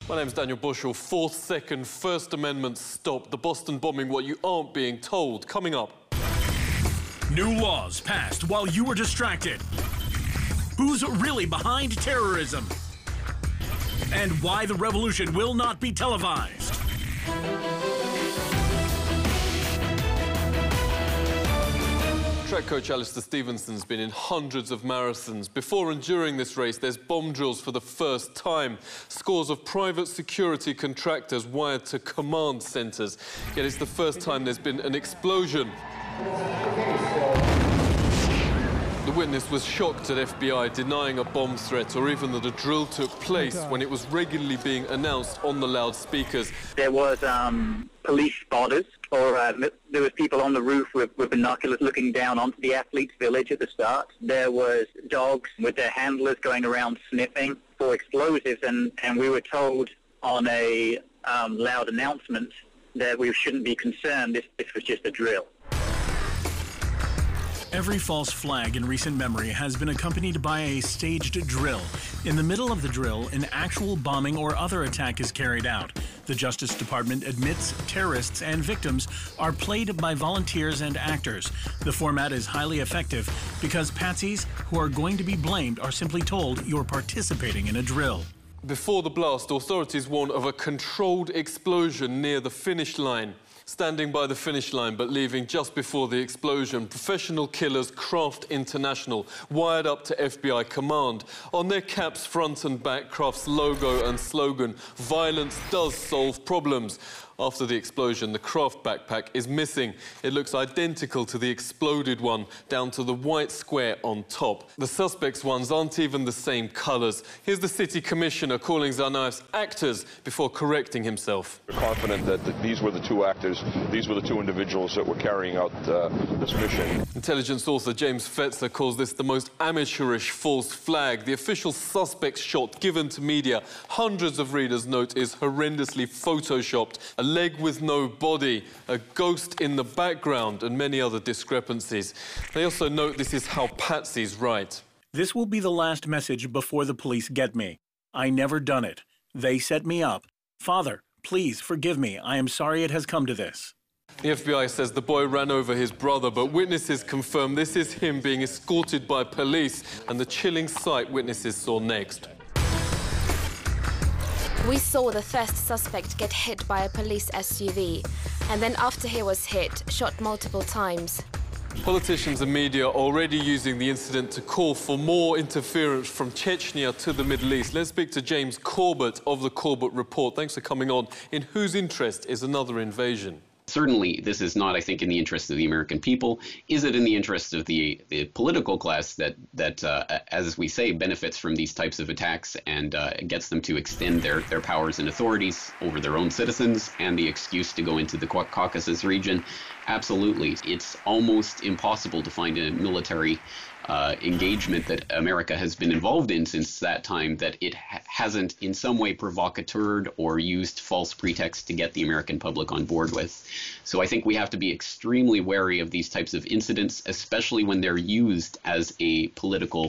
My name's Daniel Bushell. 4th second First Amendment stop. The Boston bombing, what you aren't being told. Coming up. New laws passed while you were distracted. Who's really behind terrorism? And why the revolution will not be televised. Track coach Alistair Stevenson's been in hundreds of marathons. Before and during this race, there's bomb drills for the first time. Scores of private security contractors wired to command centres. Yet it's the first time there's been an explosion. The witness was shocked at FBI denying a bomb threat or even that a drill took place when it was regularly being announced on the loudspeakers. There was police spotters, or there was people on the roof with binoculars looking down onto the athletes' village at the start. There was dogs with their handlers going around sniffing for explosives, and we were told on a loud announcement that we shouldn't be concerned, this was just a drill. Every false flag in recent memory has been accompanied by a staged drill. In the middle of the drill, an actual bombing or other attack is carried out. The Justice Department admits terrorists and victims are played by volunteers and actors. The format is highly effective because patsies who are going to be blamed are simply told you're participating in a drill. Before the blast, authorities warn of a controlled explosion near the finish line. Standing by the finish line but leaving just before the explosion, professional killers Kraft International wired up to FBI command. On their caps, front and back, Kraft's logo and slogan, "Violence does solve problems." After the explosion, the Kraft backpack is missing. It looks identical to the exploded one, down to the white square on top. The suspects' ones aren't even the same colours. Here's the city commissioner calling Tsarnaev's actors before correcting himself. We're confident that these were the two actors, these were the two individuals that were carrying out this mission. Intelligence author James Fetzer calls this the most amateurish false flag. The official suspect's shot given to media, hundreds of readers note, is horrendously photoshopped. A leg with no body, a ghost in the background, and many other discrepancies. They also note this is how patsies write. This will be the last message before the police get me. I never done it. They set me up. Father, please forgive me. I am sorry it has come to this. The FBI says the boy ran over his brother, but witnesses confirm this is him being escorted by police and the chilling sight witnesses saw next. We saw the first suspect get hit by a police SUV, and then after he was hit, shot multiple times. Politicians and media are already using the incident to call for more interference from Chechnya to the Middle East. Let's speak to James Corbett of the Corbett Report. Thanks for coming on. In whose interest is another invasion? Certainly, this is not, I think, in the interest of the American people. Is it in the interest of the political class that as we say, benefits from these types of attacks and gets them to extend their powers and authorities over their own citizens and the excuse to go into the Caucasus region? Absolutely. It's almost impossible to find a military engagement that America has been involved in since that time that it hasn't in some way provocateured or used false pretexts to get the American public on board with. So I think we have to be extremely wary of these types of incidents, especially when they're used as a political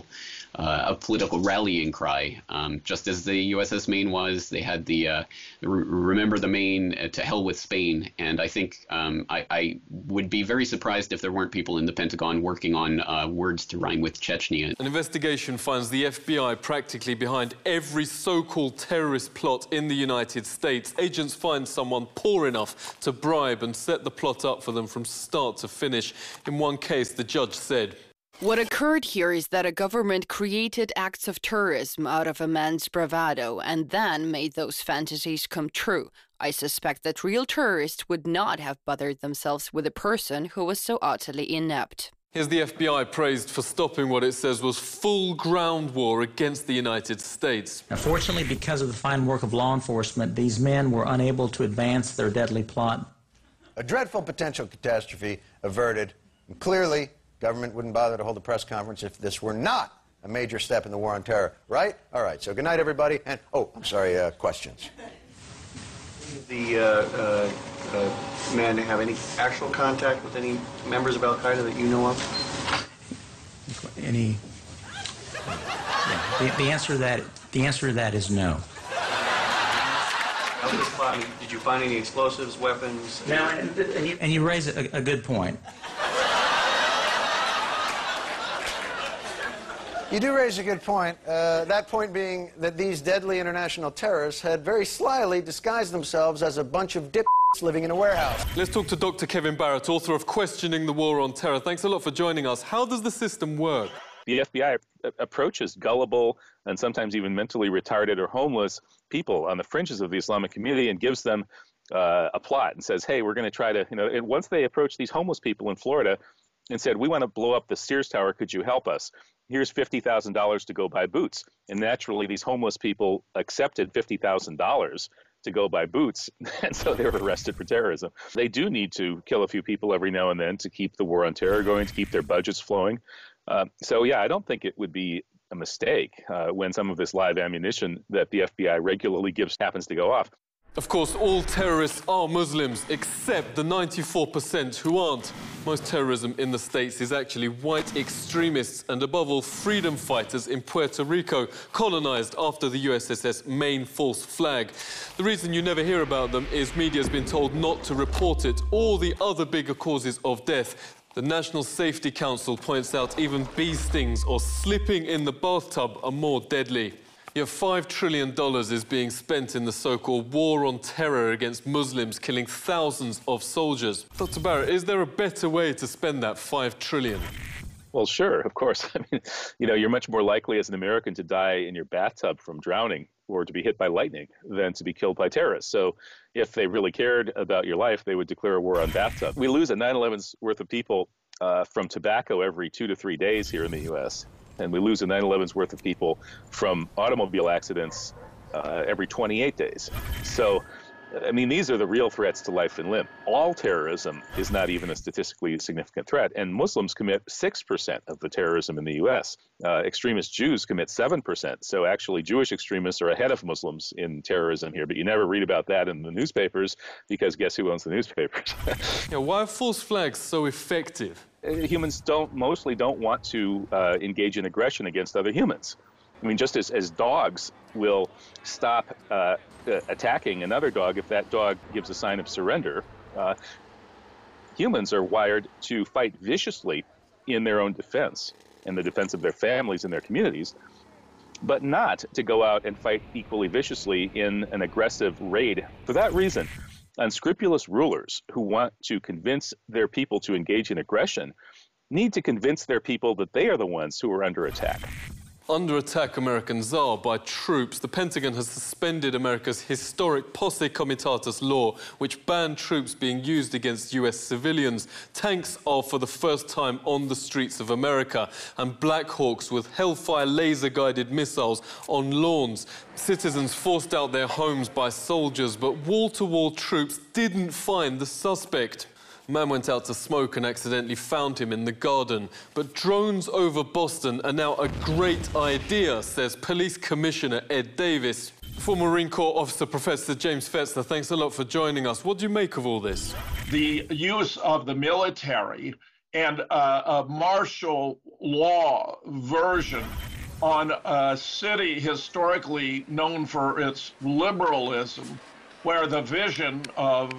rallying cry. Just as the USS Maine was, they had the remember the Maine, to hell with Spain. And I think I would be very surprised if there weren't people in the Pentagon working on words to rhyme with Chechnya. An investigation finds the FBI practically behind every so-called terrorist plot in the United States. Agents find someone poor enough to bribe and set the plot up for them from start to finish. In one case, the judge said, "What occurred here is that a government created acts of terrorism out of a man's bravado and then made those fantasies come true. I suspect that real terrorists would not have bothered themselves with a person who was so utterly inept." Here's the FBI praised for stopping what it says was full ground war against the United States. Unfortunately, because of the fine work of law enforcement, these men were unable to advance their deadly plot. A dreadful potential catastrophe averted, and clearly government wouldn't bother to hold a press conference if this were not a major step in the war on terror, right? All right, so good night, everybody, and, oh, I'm sorry, questions. The men have any actual contact with any members of Al-Qaeda that you know of? Any? Yeah, the answer to that is no. How was the spot? I mean, did you find any explosives, weapons? Now, and you raise a good point. You do raise a good point. That point being that these deadly international terrorists had very slyly disguised themselves as a bunch of dipshits living in a warehouse. Let's talk to Dr. Kevin Barrett, author of Questioning the War on Terror. Thanks a lot for joining us. How does the system work? The FBI approaches gullible and sometimes even mentally retarded or homeless people on the fringes of the Islamic community and gives them a plot and says, hey, we're going to try to, and once they approach these homeless people in Florida and said, we want to blow up the Sears Tower, could you help us? Here's $50,000 to go buy boots. And naturally, these homeless people accepted $50,000 to go buy boots, and so they were arrested for terrorism. They do need to kill a few people every now and then to keep the war on terror going, to keep their budgets flowing. So, yeah, I don't think it would be a mistake when some of this live ammunition that the FBI regularly gives happens to go off. Of course, all terrorists are Muslims, except the 94% who aren't. Most terrorism in the States is actually white extremists and, above all, freedom fighters in Puerto Rico, colonized after the USS Maine false flag. The reason you never hear about them is media's been told not to report it or the other bigger causes of death. The National Safety Council points out even bee stings or slipping in the bathtub are more deadly. Yet $5 trillion is being spent in the so-called war on terror against Muslims, killing thousands of soldiers. Dr. Barrett, is there a better way to spend that $5 trillion? Well, sure, of course. I mean, you're much more likely as an American to die in your bathtub from drowning or to be hit by lightning than to be killed by terrorists. So if they really cared about your life, they would declare a war on bathtub. We lose a 9/11's worth of people from tobacco every 2 to 3 days here in the U.S., and we lose a 9/11's worth of people from automobile accidents every 28 days. So, I mean, these are the real threats to life and limb. All terrorism is not even a statistically significant threat, and Muslims commit 6% of the terrorism in the U.S. Extremist Jews commit 7%. So actually, Jewish extremists are ahead of Muslims in terrorism here, but you never read about that in the newspapers because guess who owns the newspapers? Why are false flags so effective? Humans mostly don't want to engage in aggression against other humans. I mean, just as dogs will stop attacking another dog if that dog gives a sign of surrender, humans are wired to fight viciously in their own defense, in the defense of their families and their communities, but not to go out and fight equally viciously in an aggressive raid. For that reason, unscrupulous rulers who want to convince their people to engage in aggression need to convince their people that they are the ones who are under attack. Under attack, Americans are by troops. The Pentagon has suspended America's historic Posse Comitatus law, which banned troops being used against U.S. civilians. Tanks are for the first time on the streets of America, and Black Hawks with Hellfire laser-guided missiles on lawns. Citizens forced out their homes by soldiers, but wall-to-wall troops didn't find the suspect. A man went out to smoke and accidentally found him in the garden. But drones over Boston are now a great idea, says Police Commissioner Ed Davis. Former Marine Corps Officer Professor James Fetzner, thanks a lot for joining us. What do you make of all this? The use of the military and a martial law version on a city historically known for its liberalism, where the vision of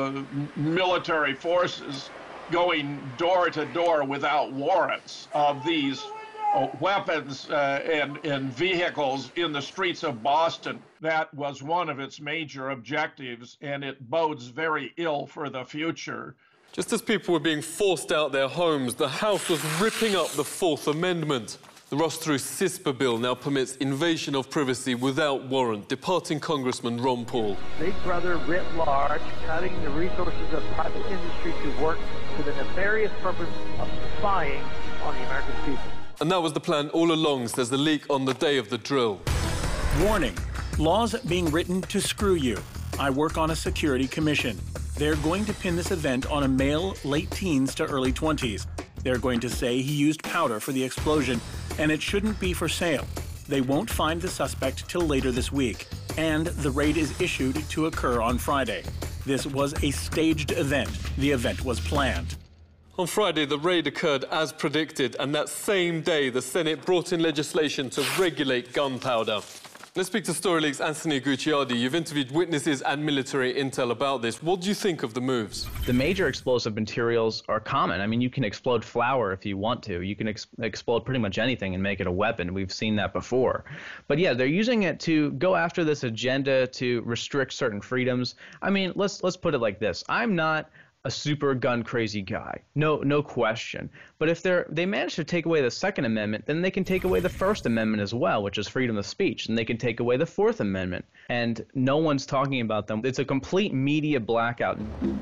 military forces going door to door without warrants of these weapons and vehicles in the streets of Boston, that was one of its major objectives, and it bodes very ill for the future. Just as people were being forced out their homes, the House was ripping up the Fourth Amendment. The Ross-through CISPA bill now permits invasion of privacy without warrant. Departing Congressman Ron Paul. Big Brother writ large, cutting the resources of private industry to work for the nefarious purpose of spying on the American people. And that was the plan all along, says the leak on the day of the drill. Warning, laws being written to screw you. I work on a security commission. They're going to pin this event on a male late teens to early 20s. They're going to say he used powder for the explosion, and it shouldn't be for sale. They won't find the suspect till later this week, and the raid is issued to occur on Friday. This was a staged event. The event was planned. On Friday, the raid occurred as predicted, and that same day, the Senate brought in legislation to regulate gunpowder. Let's speak to StoryLeaks' Anthony Gucciardi. You've interviewed witnesses and military intel about this. What do you think of the moves? The major explosive materials are common. I mean, you can explode flour if you want to. You can explode pretty much anything and make it a weapon. We've seen that before. But yeah, they're using it to go after this agenda to restrict certain freedoms. I mean, let's put it like this. I'm not a super gun crazy guy, no question. But if they manage to take away the Second Amendment, then they can take away the First Amendment as well, which is freedom of speech, and they can take away the Fourth Amendment. And no one's talking about them. It's a complete media blackout.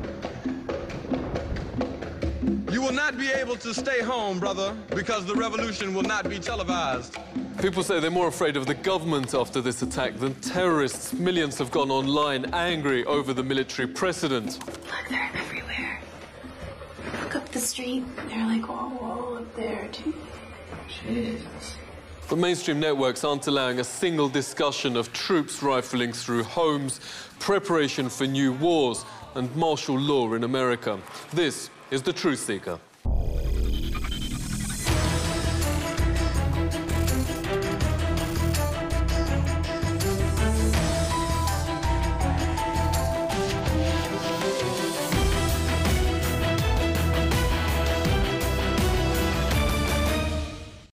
You will not be able to stay home, brother, because the revolution will not be televised. People say they're more afraid of the government after this attack than terrorists. Millions have gone online angry over the military precedent. Look, they're everywhere. Look up the street. They're like, whoa, up there, too. Jesus. But mainstream networks aren't allowing a single discussion of troops rifling through homes, preparation for new wars, and martial law in America. This is The Truth Seeker.